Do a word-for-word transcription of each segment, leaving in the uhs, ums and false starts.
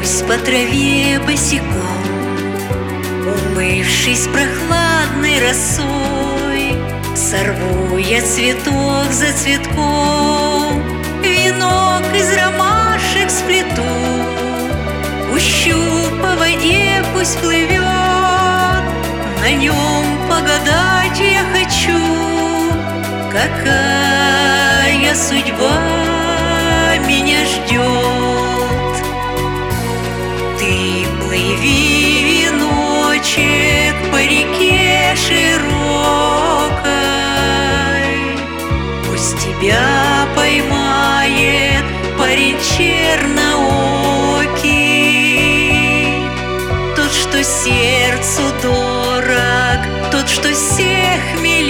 Пройдусь по траве босиком, умывшись прохладной росой. Сорву я цветок за цветком, венок из ромашек сплету. Пущу по воде, пусть плывет, на нем погадать я хочу. Какая судьба меня ждет. Ты плыви, веночек, по реке широкой, пусть тебя поймает парень черноокий. Тот, что сердцу дорог, тот, что всех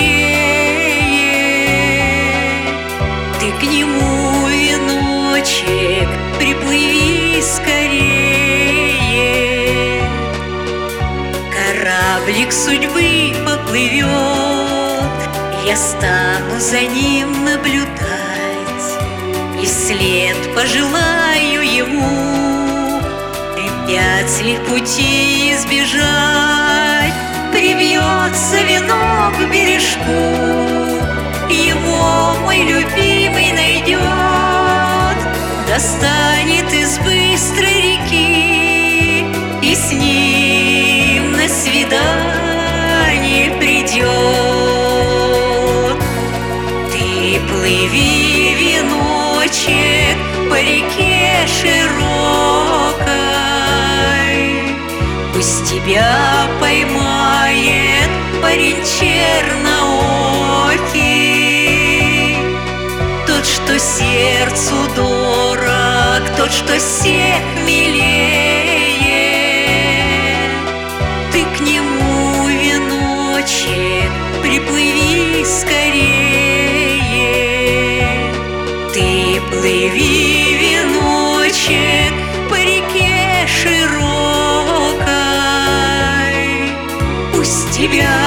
милее. Ты к нему, веночек, приплыви скорее. Кораблик судьбы поплывет, я стану за ним наблюдать, и вслед пожелаю ему препятствий пути избежать. Привьется венок к бережку, его мой любимый найдет, достанет из быстрой реки и с ним на свидание придет. Ты плыви, веночек, по реке широкой, пусть тебя поймает парень черноокий. Тот, что сердцу дорог, тот, что всех милее. Ты к нему, веночек, приплыви скорее. Ты плыви, веночек, по реке широкой, пусть тебя